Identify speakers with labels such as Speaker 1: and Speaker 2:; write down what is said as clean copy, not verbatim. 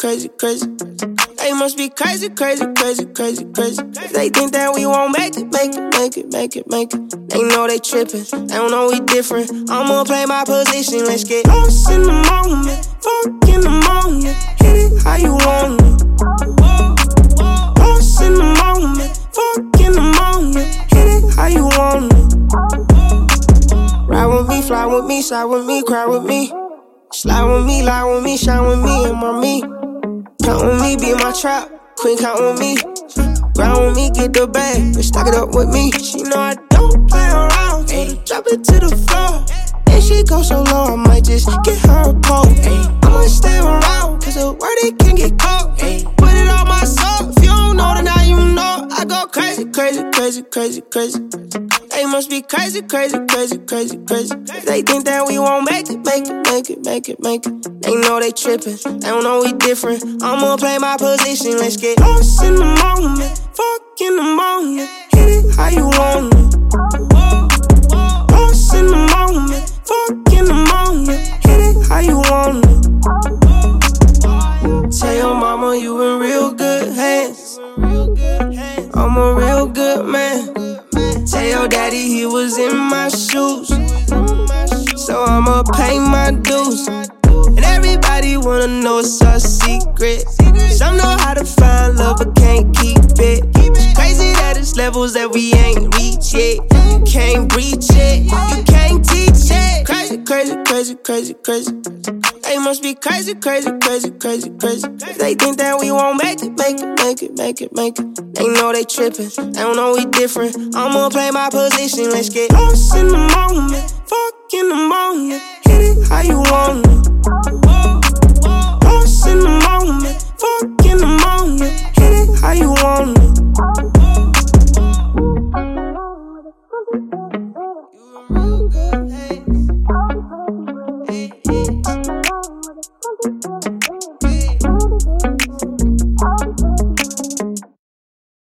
Speaker 1: crazy, crazy. They must be crazy, crazy, crazy, crazy, crazy. If they think that we won't make it, make it, make it, make it, make it. They know they trippin', they don't know we different. I'ma play my position, let's get lost in the moment. Fuck in the moment, hit it how you want it. Lost in the moment, fuck in the moment, hit it how you want it. Ride with me, fly with me, side with me, cry with me. Slide with me, lie with me, shine with me, and my me. Count with me, be my trap, queen count with me. Grind with me, get the bag, and stack it up with me. She know I don't play around, so drop it to the floor. And she go so low, I might just get her a pole. I'ma stay around, cause the word it can get caught. Put it on my soul, if you don't know, then now you know. I go crazy, crazy, crazy, crazy, crazy. They must be crazy, crazy, crazy, crazy, crazy. If they think that we won't make it, make it, make it, make it, make it. They know they trippin', they don't know we different. I'ma play my position, let's get lost in the moment. Fuck in the moment, hit it how you want it. Lost in the moment, fuck in the moment, hit it how you want it. Tell your mama you in real good hands. I'm a real good man. Tell your daddy he was in my shoes, so I'ma pay my dues. And everybody wanna know it's our secret. Some know how to find love but can't keep it. It's crazy that it's levels that we ain't reach yet. You can't breach it, you can't teach it. Crazy, crazy, crazy, crazy, crazy. They must be crazy, crazy, crazy, crazy, crazy. If they think that we won't make it, make it, make it, make it, make it. They know they trippin', they don't know we different. I'ma play my position, let's get lost in the moment.